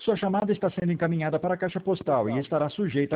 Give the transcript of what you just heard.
Sua chamada está sendo encaminhada para a caixa postal e estará sujeita